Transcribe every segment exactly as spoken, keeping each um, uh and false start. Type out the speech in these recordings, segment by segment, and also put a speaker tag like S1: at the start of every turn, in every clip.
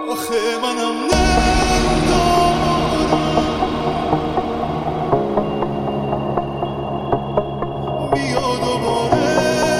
S1: آخه منم ندارم بیا دوباره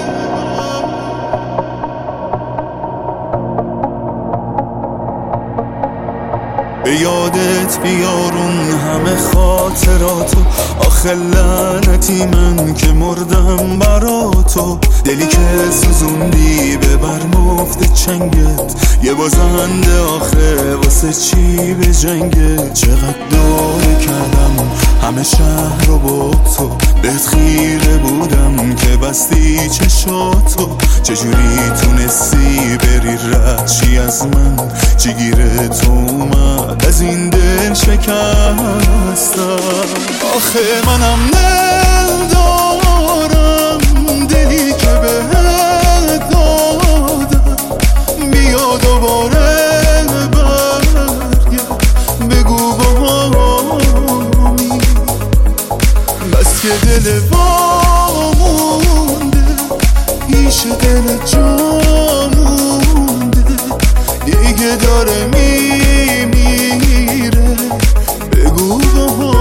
S1: به یادت بیارون همه خاطراتو. آخه لعنتی من که مردم برا تو. دلی که سوزوندی ببر مفت چنگت. یه بازنده آخه واسه چی به جنگت. چقدر داره کردم همه شهر رو با تو. بهت خیره بودم که بستی چشاتو. چجوری تونستی بری رد چی از من؟ چی گیره تو اومد از این دل شکستم؟ آخه منم ندارم دلی که بهت دادم. بیا دوباره برگرد بگو باهمی. بس که دل وامونده پیش دل جا مونده. دیگه داره میمیره بگو باهمی.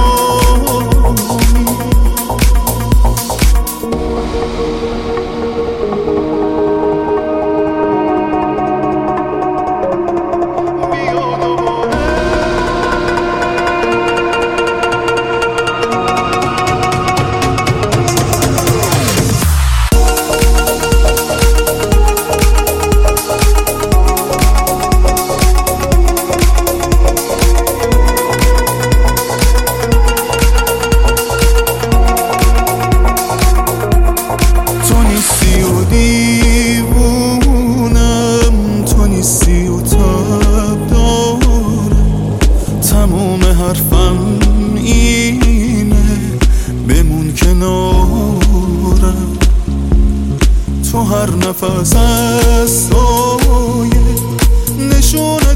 S1: حرفم اینه بمون کنارم. تو هر نفس از سایه نشونه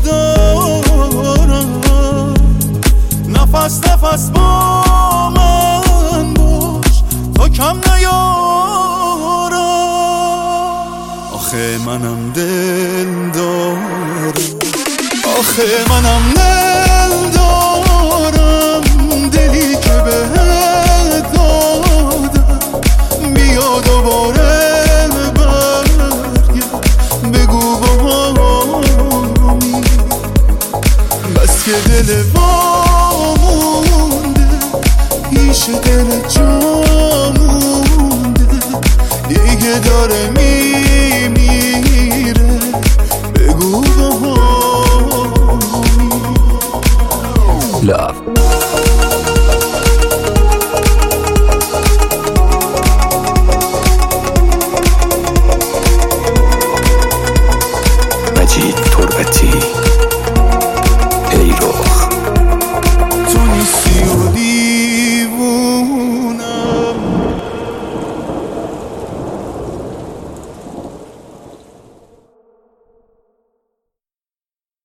S1: دارم. نفس نفس با من باش تا کم نیارم. آخه منم دل دارم. آخه منم دل دارم دلی که بهت دادم. بیا دوباره برگرد بگو باهمی. بس که دل وامونده پیش دل جا مونده. دیگه داره میمیره بگو باهمی.
S2: Love. مجید تربتی.